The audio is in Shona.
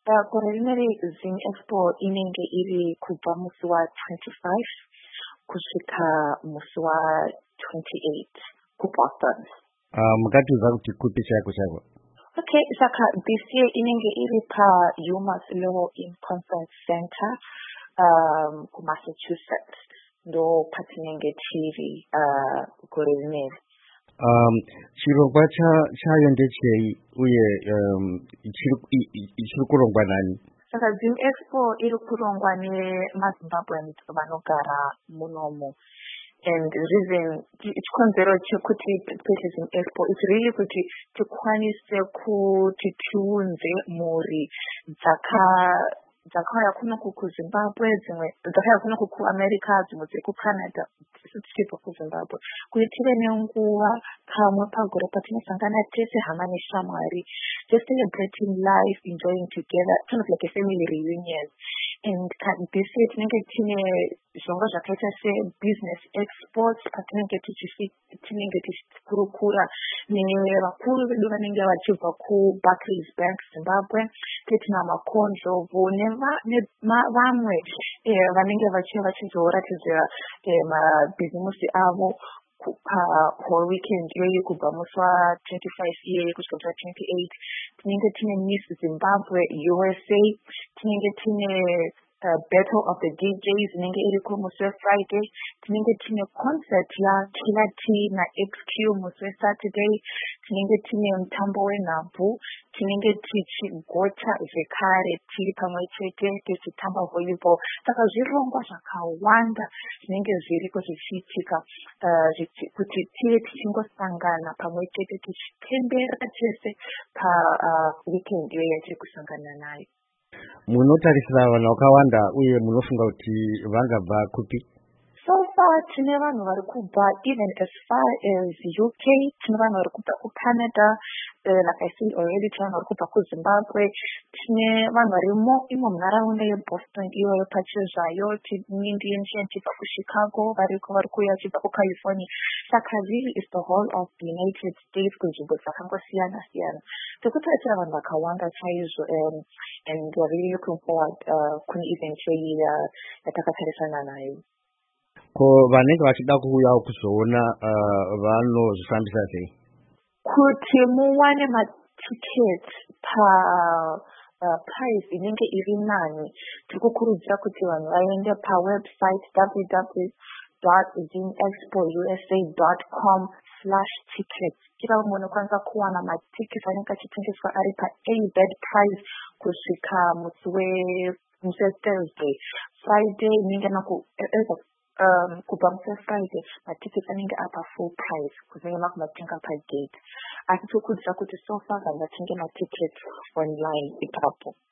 Preliminary Zim Expo inenge iri kubva musi wa 25 kusvika musi wa 28 kuBoston. Mukatiudza kuti kupi chako chako? Okay, saka this year inenge iri paUMass Lowell in Conference Center kuMassachusetts. Ndo patinenge tiri gore rineri. Chirongwa chayo ndechei uye chiri kurongwa nani? Saka Zim Expo iri kurongwa nemaZimbabweans vanogara munomu. And the reason chikonzero chekuti pete Zim Expo is really kuti tikwanise kuti tiunze mhuri dzakauya kuno kuZimbabwe, dzimwe dzakauya kuno kuAmerica, dzimwe dziri kuCanada, tichibva kuZimbabwe, kuti tive nenguva kamwe pagore patinosangana tese hama neshamwari, just celebrating life, enjoying together, kind of like a family reunion. And this year tinenge tine zvonga zvakaita sebusiness exports patinenge tichikurukura nevakuru vedu vanenge vachibva kuBarclays Bank Zimbabwe, tetina makonzvovu nevamwe vanenge vachizoratidza mabhizimusi avo whole weekend iyoyi kubva musi wa25 iyoyi kusvika musi wa28. Tinenge tine Miss Zimbabwe USA, tinenge tine Battle of the DJs inenge iri musi weFriday, tinenge tine concert yaKiller T naXQ musi weSaturday, tinenge tine mutambo wenhabvu, tinenge tichigota zvekare tiri pamwe chete tichitamba volleyball. Saka zvirongwa zvakawanda zvinenge zviriko zvichiitika kuti tive tichingosangana pamwe chete tichipembera tese weekend iyo yatiri kusangana nayo. Munotarisira vanhu vakawanda uye munofunga kuti vangabva kupi? So far tine vanhu vari kubva even as far as UK, tine vanhu vari kubva kuCanada, like I said already, tine vanhu vari kubva kuZimbabwe, tine vanhu varimo imo munharaunda yeBoston iyoyo pachezvayo, tine ndiye chibva kuChicago, variko vari kuuya chibva kuCalifornia. Saka really is the whole of the United States kunzvimbo dzakangosiyana siyana. Tikutarisa vanhu vakawanda chaizvo, and we're really looking forward kune event iyi yatakatarisana nayo. Ko vanenge vachida kuuya kuzoona vanozvifambisa sei? Kuti muwane matickets price inenge iri nani, tikukurudzira kuti vanhu vaende pawebsite www.zimexpousa.com/tickets. Kila munhu unokwanisa kuwana matickets anenge achitengeswa ari pa-A-bed price kusvika musi weThursday. Friday inenge kubva musi weFriday matickets anenge apa full price kunenge makumatenga pagate. Asi tikukurudzira kuti so far vanhu vatenge matickets online ipapo.